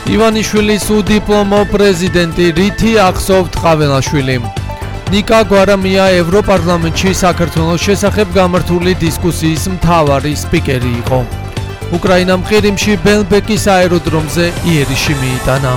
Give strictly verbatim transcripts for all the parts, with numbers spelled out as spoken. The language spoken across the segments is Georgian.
ივანიშვილის უდიპლომო პრეზიდენტი რითი ახსოვთ ყაველაშვილი. ნიკა გვარამია ევროპარლამენტში საქართველოს შესახებ გამართული დისკუსიის მთავარი სპიკერი იყო. უკრაინამ ყირიმში ბელბეკის აეროდრომზე იერიში მიიტანა.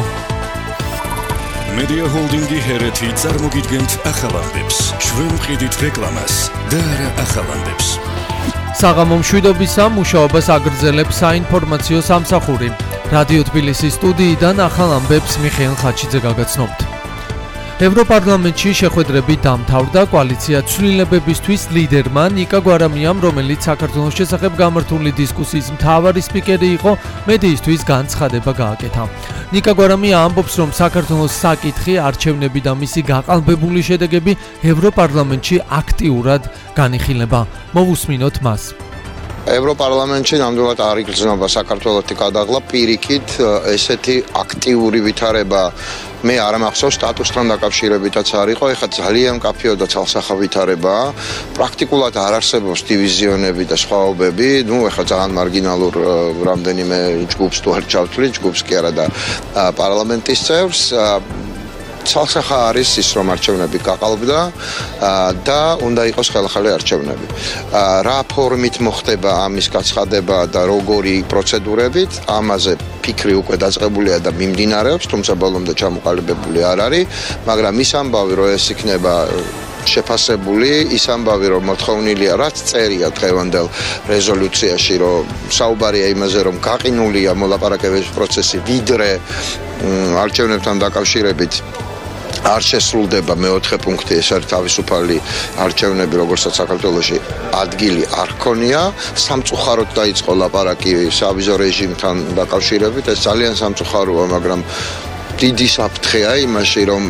Media Holding-ი ჰერეთი წარმოგიდგენთ ახალამდებს, ჩვენ ვყიდით რეკლამას და არა ახალამდებს. საღამო მშვიდობისა მუშაობას აგრძელებს საინფორმაციო სამსახური. რადიო თბილისის სტუდიიდან ახალამდებს მიხეილ ხაჩიძე გაგაცნობთ. ევროპარლამენტში შეხვედრები დამთავრდა კოალიცია ცვლილებებისთვის ლიდერმა ნიკა გვარამიამ, რომელიც საქართველოს შესახებ გამართული დისკუსიის მთავარი სპიკერი იყო, მედიისთვის განცხადება გააკეთა. ნიკა გვარამია ამბობს, რომ საქართველოს საკითხი, არჩევნები და მისი გაყალბებული შედეგები ევროპარლამენტში აქტიურად განიხილება. მოვუსმინოთ მას. ევროპარლამენტში ნამდვილად არ იგრძნობა საქართველოსი გადაღლა პირიქით ესეთი აქტიური ვითარება მე არ მახსოვს სტატუსთან დაკავშირებითაც არ იყო, ეხლა ძალიან მკაფიო და ცალსახა ვითარებაა. პრაქტიკულად არ არსებობს დივიზიონები და სხვაობები, ნუ ეხლა ძალიან მარგინალურ რამდენიმე ჯგუფს თუ არ ჩავთვლით, ჯგუფს კი არა და პარლამენტის წევრს. ცალსახა არის ის, რომ არჩევნები გაყალბდა და უნდა იყოს ხელახალი არჩევნები. რა ფორმით მოხდება ამის გაცხადება და როგორი პროცედურებით, ამაზე ფიქრი უკვე დაწყებულია და მიმდინარეობს, თუმცა ბოლომდე ჩამოყალიბებული არ არის, მაგრამ ის ამბავი, რომ ეს იქნება შეფასებული, ის ამბავი, რომ მოთხოვნილია, რაც წერია დღევანდელ რეზოლუციაში, რომ საუბარია იმაზე, რომ გაყინულია მოლაპარაკებების პროცესი, ვიდრე არჩევნებთან დაკავშირებით არ შესრულდება მეოთხე პუნქტი, ეს არის თავისუფალი არჩევნები, როგორცაც საქართველოში ადგილი არ ჰქონია, სამწუხაროდ დაიწყო ლაპარაკი სავიზო რეჟიმთან დაკავშირებით, ეს ძალიან სამწუხაროა, მაგრამ დიდი საფრთხეა იმაში, რომ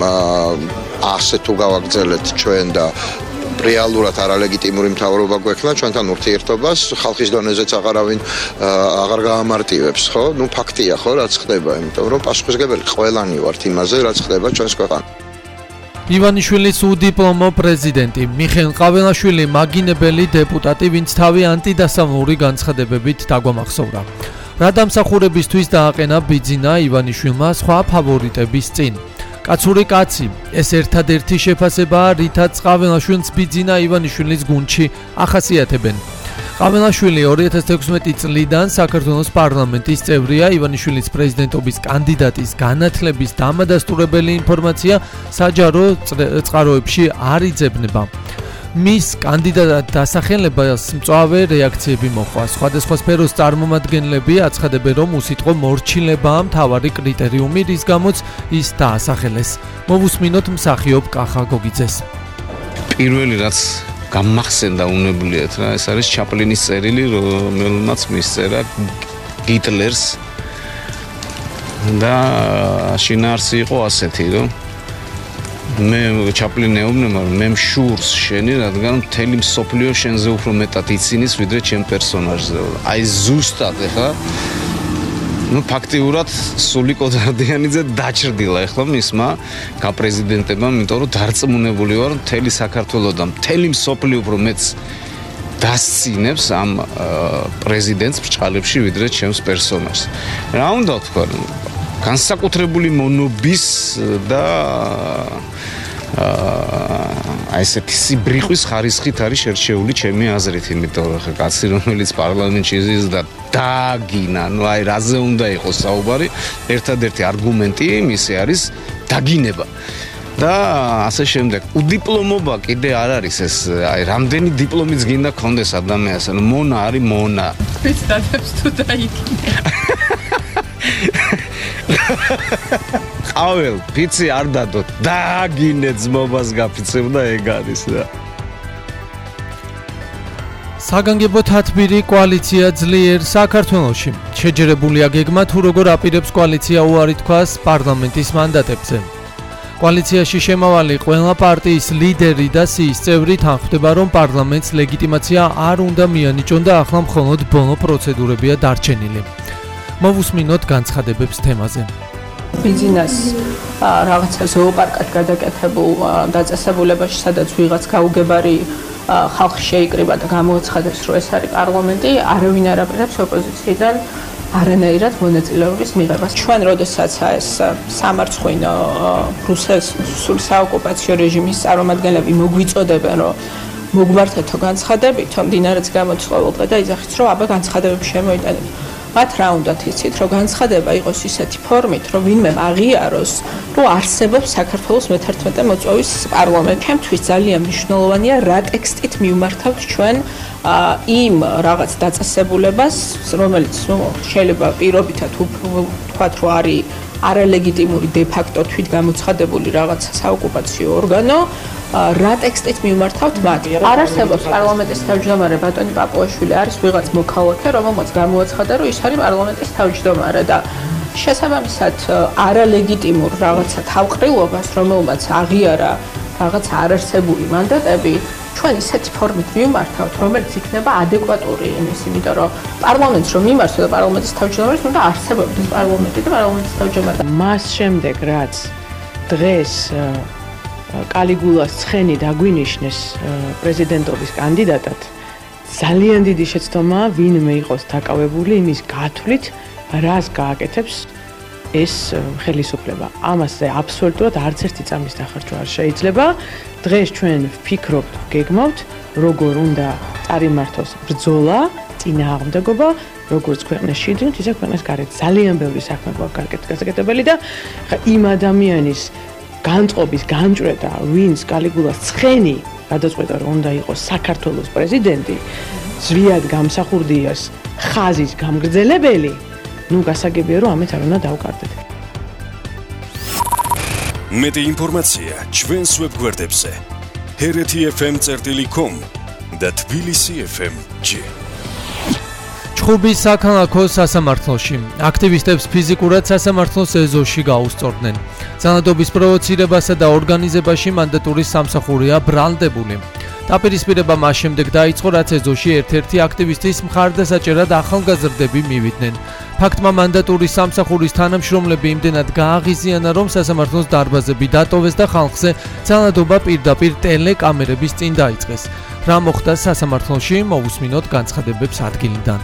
ასე თუ გავაგრძელეთ ჩვენ და რეალურად არალეგიტიმური მთავრობა გვექნა, ჩვენთან ურთიერთობას ხალხის დონეზეც აღარავინ აღარ გაამარტივებს, ხო? ნუ ფაქტია, ხო, რაც ხდება, იმიტომ რომ პასუხისმგებელი ყველანი ვართ იმაზე, რაც ხდება ჩვენს ქვეყანაში. ივანიშვილის უდიპლომო პრეზიდენტი მიხეილ ყაველაშვილი მაგინებელი დეპუტატი, ვინც თავი ანტიდასავლური განცხადებებით დაგვამახსოვრა. რა დამსახურებისთვის დააყენა ბიძინა ივანიშვილმა სხვა ფავორიტების წინ. კაცური კაცი, ეს ერთადერთი შეფასებაა, რითაც ყაველაშვილს ბიძინა ივანიშვილის გუნდში ახასიათებენ. ყაველაშვილი ორი ათას თექვსმეტი წლიდან საქართველოს პარლამენტის წევრია, ივანიშვილის პრეზიდენტობის კანდიდატის განათლების დამადასტურებელი ინფორმაცია საჯარო წყაროებში არ იძებნება. მის კანდიდატად დასახელებას მწვავე რეაქციები მოჰყვა. სხვადასხვა სფეროს წარმომადგენლები აცხადებენ, რომ უსიტყვო მორჩილებაა მთავარი კრიტერიუმი, რის გამოც ის დაასახელეს. მოვუსმინოთ მსახიობ კახა გოგიძეს. პირველი რაც გამახსენდა უნებლიეთ რა, ეს არის ჩაპლინის წერილი, რომელმაც მისწერა გიტლერს და შინაარსი იყო ასეთი, რომ მე ჩაპლინი ეუბნება, რომ მე მშურს შენი, რადგან მთელი მსოფლიო შენზე უფრო მეტად იცინის, ვიდრე ჩემ პერსონაჟზე. აი ზუსტად ეხლა ну ფაქტიურად სულიკო დარდიანიძე დაჭრდილა ეხლა მისმა გაპრეზიდენტებამ, იმიტომ რომ დარწმუნებული ვარ, მთელი საქართველოს და მთელი მსოფლიო უფრო მეც დასცინებს ამ პრეზიდენტს ბრჭყალებში, ვიდრე ჩემს პერსონაჟს. რა უნდა თქვა, განსაკუთრებული მონობის და აი ესეთი სიბრიყვის ხარისხით არის შერჩეული ჩემი აზრით, იმიტომ რომ ხა კაცი რომელიც პარლამენტში იზის და დაგინა, ну აი რაზე უნდა იყოს საუბარი, ერთადერთი არგუმენტი მისი არის დაგინება. და ასე შემდეგ. უდიპლომობა კიდე არ არის ეს, აი რამდენი დიპლომიც გინდა გქონდეს ადამიანს, ანუ მონა არის მონა. ვიც დადებს თუ დაიგინე. ყაվել, ფიცი არ დადოთ, დააგინე ძმობას გაფიცებ და ეგ არის რა. საგანგებო თათბირი კოალიცია ძლიერ საქართველოში. შეჯერებულია გეგმა, თუ როგორ აპირებს კოალიცია უარი თქვას პარლამენტის მანდატებზე. კოალიციაში შემავალი ყველა პარტიის ლიდერი და სიის წევრი თანხმდება, რომ პარლამენტს ლეგიტიმაცია არ უნდა მიანიჭონ და ახლა მხოლოდ ბოლო პროცედურებია დარჩენილი. მოვუსმინოთ განცხადებებს თემაზე. ბიზნეს რაღაცა ზოოპარკად გადაკეთებულ დაწესებულებაში, სადაც ვიღაც გაუგებარი ხალხი შეიკრიბა და გამოაცხადებს, რომ ეს არის პარლამენტი, არავინ არ აპირებს ოპოზიციიდან არანაირად მონაწილეობის მიღებას. ჩვენ როდესაც ეს სამარცხვინო რუსეთის საოკუპაციო რეჟიმის წარმომადგენლები მოგვიწოდებენ, რომ მოგვართეთო განცხადებითო, მდინარეც გამოცხადებულ დღე და იძახით, რომ აბა განცხადებები შემოიტანეთ. მათ რა უნდათ იცით, რომ განცხადება იყოს ისეთი ფორმით, რომ ვინმე აღიაროს, რომ არსებობს საქართველოს მეთერთმეტე მოწვევის პარლამენტი. ჩემთვის ძალიან მნიშვნელოვანია, რა ტექსტით მივმართავთ ჩვენ იმ რაღაც დაწესებულებას, რომელიც შეიძლება პირობითად ვთქვათ, რომ არის არალეგიტიმური დე-ფაქტო თვით გამოცხადებული რაღაცა საოკუპაციო ორგანო, რა ტექსტით მივმართავთ მათ. არ არსებობს პარლამენტის თავმჯდომარე ბატონი პაპუაშვილი, არის ვიღაც მოქალაქე, რომელმაც გამოაცხადა, რომ ის არის პარლამენტის თავმჯდომარე და შესაბამისად არალეგიტიმურ რაღაცა თავყრილობას, რომელმაც აღიარა რაღაც არარსებული მანდატები, ჩვენ ისეთი ფორმით მივმართავთ, რომელიც იქნება ადეკვატური იმის, იმიტომ რომ პარლამენტს რომ მიმართო და პარლამენტის თავმჯდომარეს უნდა არსებობდეს პარლამენტი და პარლამენტის თავმჯდომარე. მას შემდეგ რაც დღეს კალიგულას ცხენი დაგვინიშნეს პრეზიდენტობის კანდიდატად, ძალიან დიდი შეცდომაა ვინმე იყოს დაკავებული იმის გათვლით, რას გააკეთებს ეს ხელისუფლება. ამაზე აბსოლუტურად არც ერთი წამის დახარჯვა არ შეიძლება. დღეს ჩვენ ვფიქრობთ, გეგმავთ, როგორ უნდა წარიმართოს ბრძოლა, წინააღმდეგობა, როგორც ქვეყნის შიგნით, ისე ქვეყნის გარეთ. ძალიან ბევრი საქმე გვაქვს გასაკეთებელი და იმ ადამიანის განწყობის განჭვრეტა, ვინც კალიგულას ცხენი გადაწყვეტა, რომ უნდა იყოს საქართველოს პრეზიდენტი, ზვიად გამსახურდიას ხაზის გამგრძელებელი, ნუ გასაგებია, რომ ამით არ უნდა დავკარდეთ. მეტი ინფორმაცია ჩვენს ვებგვერდებზე ჰერეთი ეფ ემ წერტილი კომ და თბილისი ეფ ემ ჯი. ჩხუბის საქალაქო სასამართლოში აქტივისტებს ფიზიკურად სასამართლოს ეზოში გაუსწორდნენ. ძალადობის პროვოცირებასა და ორგანიზებაში მანდატური სამსახურია ბრალდებული. დაპირისპირება მას შემდეგ დაიწყო, რაც ეზოში ერთ-ერთი აქტივისტის მხარდასაჭერად ახალგაზრდები მივიდნენ. ფაქტმა მანდატური სამსახურის თანამშრომლები იმდენად გააღიზიანა, რომ სასამართლოს დარბაზები დატოვეს და ხალხზე ძალადობა პირდაპირ ტელეკამერების წინ დაიწყეს. რა მოხდა სასამართლოში, მოვუსმინოთ განცხადებებს ადგილიდან.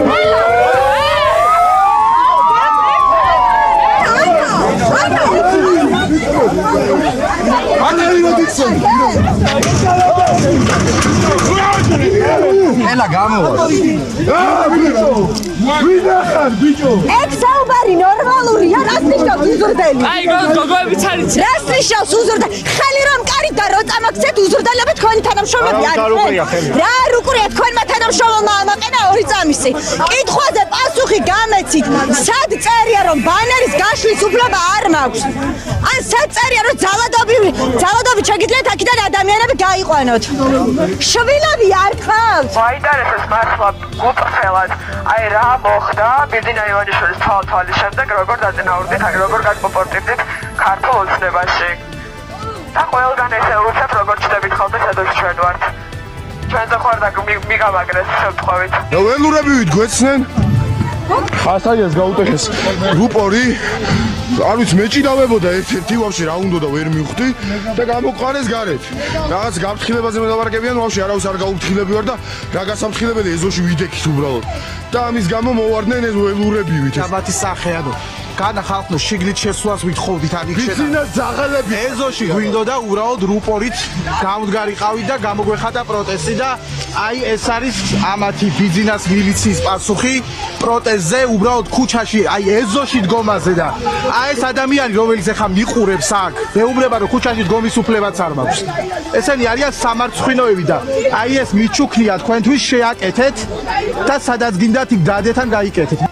ელა გამოვა. აა ბიჭო. ვინახარ ბიჭო. ეგ საუბარი ნორმალურია, რას ნიშნავს უზრდელი? აი გოგოებიც არის. რას ნიშნავს უზრდელი? ხელი რომ კარით და რო წამაქცეთ უზრდელები თქვენი თანამშრომლები არის. რა არ უკრია თქვენმა თანამშრომელმა ამაყენა ორი წამისი. კითხვაზე პასუხი გამეცით. სად წერია რომ ბანერის გაშლის უფლება არ მაქვს? ან სად წერია რომ ძალადობი ძალადობით შეგიძლიათ აქედან ადამიანები გაიყვანოთ? შვილები არ ხავთ? აინტერესებს მართლა გუფრთხილად, აი რა მოხდა ბიძინა ივანიშვილის თვალთვალის შემდეგ, როგორ დაწინაურდით, აი როგორ გადმოპორტირდით ქართულ ოცნებაში. და ყველგან ესე უცებ როგორ ჩდებით ხოლმე სადაც ჩვენ ვართ. ჩვენზე ხარ და მიგამაგრეს შემთხვევით. და ველურებივით გვეცნენ? ხასაიას გაუტეხეს რუპორი. არ ვიცი მეჭიდავებოდა ერთ-ერთი ვაფშე რა უნდა და ვერ მივხვდი და გამოყარეს გარეთ. რაღაც გაფრთხილებაზე მელაპარაკებიან, ვაფშე არავის არ გაუფრთხილები ვარ და რა გასაფრთხილებელი ეზოში ვიდექით უბრალოდ. და ამის გამო მოვარდნენ ეს ველურებივით. მათი სახეადო განა ხალხო შიგნით შესვლას ვითხოვდით ან იქ ბიზნეს ზაღალები ეზოში გვინდოდა უბრალოდ რუპორით გამდგარიყავით და გამოგვეხადა პროტესტი და აი ეს არის ამათი ბიზნეს მილიციის პასუხი პროტესტზე უბრალოდ ქუჩაში აი ეზოში დგომაზე და აი ეს ადამიანი რომელიც ახლა მიყურებს აქ მეუბნება რომ ქუჩაში დგომის უფლებაც არ მაქვს ესენი არიან სამარცხვინოები და აი ეს მიჩუქნია თქვენთვის შეაკეთეთ და სადაც გინდათ იქ დადეთ ან გაიკეთეთ.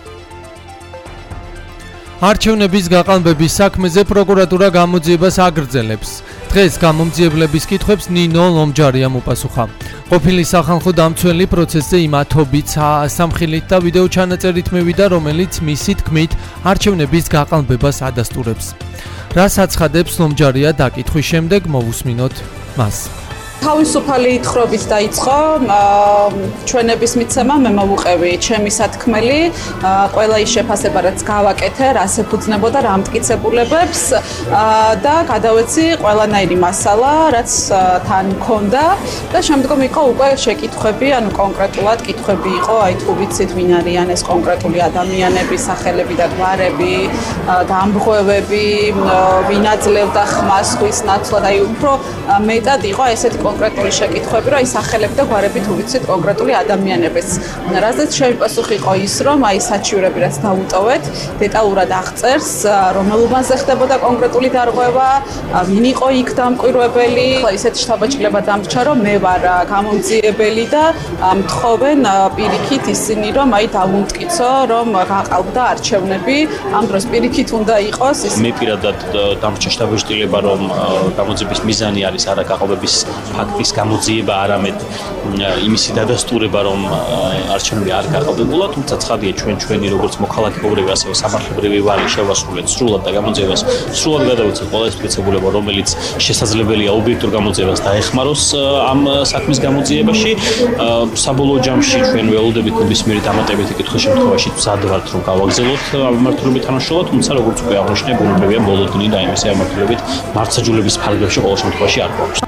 არჩევნების გაყალბების საქმეზე პროკურატურა გამოძიებას აგრძელებს. დღეს გამომძიებლების კითხვებს ნინო ლომჯარიამ უპასუხა. ყოფილი სახალხო დამცველი პროცესზე იმათობით სამხილით და ვიდეო ჩანაწერით მევიდა, რომელიც მისი თქმით არჩევნების გაყალბებას ადასტურებს. რას აცხადებს ლომჯარია დაკითხვის შემდეგ, მოვუსმინოთ მას. თავისუფალი ითხრობით დაიწყო ჩვენების მიცემა, მე მოვუყევი ჩემი სათქმელი, ყველა ის შეფასება რაც გავაკეთე, რას ეფუძნებოდა, რა მტკიცებულებებს და გადავეცი ყველანაირი მასალა, რაც თან მქონდა და შემდგომ იყო უკვე შეკითხვები, ანუ კონკრეტულად კითხვები იყო, აი თუ ვიცით ვინ არიან ეს კონკრეტული ადამიანები, სახელები და გვარები, დამბღვევები, ვინ აძლევდა ხმას ხვის ნაცვლად, აი უფრო მეტად იყო ესეთი კონკრეტული შეკითხვები, რომ აი სახელები და გვარები თუ ვიცით კონკრეტული ადამიანების. რაზეც შემიპასუხი იყო ის, რომ აი საჩივრები რაც დავუტოვეთ, დეტალურად აღწერს, რომელ უბანზე ხდებოდა კონკრეტული დარღვევა, ვინ იყო იქ დამკვირვებელი. ისეთი შთაბეჭდილება დამრჩა, რომ მე ვარ გამომძიებელი და მთხოვენ პირიქით ისინი, რომ აი დავუმტკიცო, რომ გაყალბდა არჩევნები, ამ დროს პირიქით უნდა იყოს ის. მე პირადად დამრჩა შთაბეჭდილება, რომ გამოძიების მიზანი არის არა გაყალბების ფაქტის გამოძიება, არამედ იმისი დადასტურება, რომ არჩევნები არ გაყალბებულა, თუმცა ცხადია ჩვენ ჩვენი როგორც მოქალაქეობრივი, ასევე სამართლებრივი ვალი შევასრულეთ სრულად და გამოძიებას სრულად გადავიცეთ ყველა ეს მტკიცებულება, რომელიც შესაძლებელია ობიექტურ გამოძიებას დაეხმაროს ამ საქმის გამოძიებაში. საბოლოო ჯამში ჩვენ ველოდებით ნებისმიერი დამატებითი კითხვის შემთხვევაში მზად ვართ, რომ გავაგზავნოთ ამმართველობით თანაშრომლად, თუმცა როგორც უკვე აღნიშნე, ბუნებრივია ბოლოდნი და იმის ამმართველობით მართლმსაჯულების ფარგლებში ყოველ შემთხვევაში არ გვაქვს.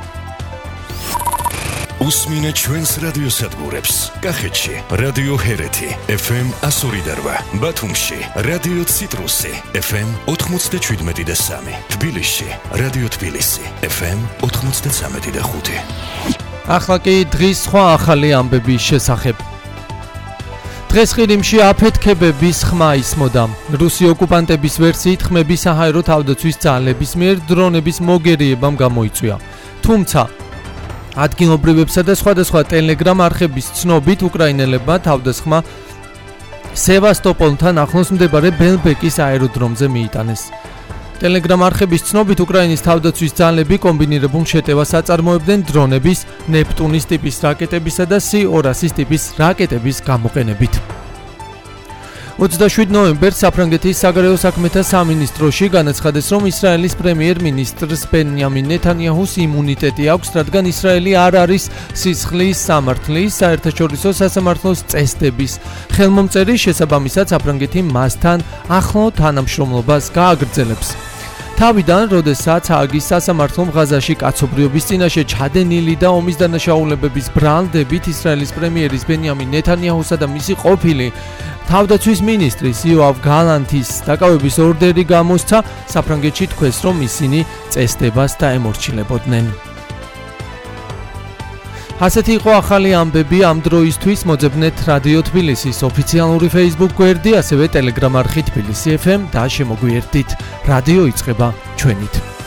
უსმინეთ ჩვენს რადიოსადგურებს. კახეთში რადიო ჰერეთი ეფ ემ εκατო ორი და რვა, ბათუმში რადიო ციტრუსი ეფ ემ ოთხმოცდაშვიდმეტი და სამი, თბილისში რადიო თბილისი ეფ ემ ოთხმოცდაცამეტი და ხუთი. ახლა კი დღის სხვა ახალი ამბების შესახებ. დღეს ყირიმში აფეთქებების ხმა ისმოდა. რუსი ოკუპანტების ვერსიით ხმები საჰაერო თავდაცვის ძალების მიერ დრონების მოგერიებამ გამოიწვია. თუმცა ადგილობრივებსა და სხვადასხვა ტელეგრამ არხების ცნობით უკრაინელებმა თავდასხმა სევასტოპოლთან ახლოს მდებარე ბელბეკის აეროდრომზე მიიტანეს. ტელეგრამ არხების ცნობით უკრაინის თავდაცვის ძალები კომბინირებულ შეტევას აწარმოებდნენ დრონების, ნეპტუნის ტიპის რაკეტებისა და სი ორასის ტიპის რაკეტების გამოყენებით. ოცდაშვიდ ნოემბერს საფრანგეთის საგარეო საქმეთა სამინისტროში განაცხადეს, რომ ისრაელის პრემიერ-მინისტრს ბენიამინ ნეთანიაჰუს იმუნიტეტი აქვს, რადგან ისრაელი არ არის სისხლის სამართლის, საერთაშორისო სასამართლოს წესდების ხელმომწერის, შესაბამისად საფრანგეთი მასთან ახლო თანამშრომლობას გააგრძელებს. თავიდან, როდესაც ჰააგის სასამართლომ ღაზაში კაცობრიობის წინაშე ჩადენილი და ომის დანაშაულებების ბრალდებით ისრაელის პრემიერის ბენიამინ ნეთანიაჰუსა და მისი ყოფილი თავდაცვის მინისტრის იოავ გალანტის დაკავების ორდერი გამოსცა, საფრანგეთში თქვეს, რომ ისინი წესდებას დაემორჩილებოდნენ. ასეთი იყო ახალი ამბები ამ დროისთვის. მოძებნეთ რადიო თბილისის ოფიციალური Facebook გვერდი, ასევე Telegram არხი თბილისი ეფ ემ და შემოგვიერთდით. რადიო იწყება ჩვენით.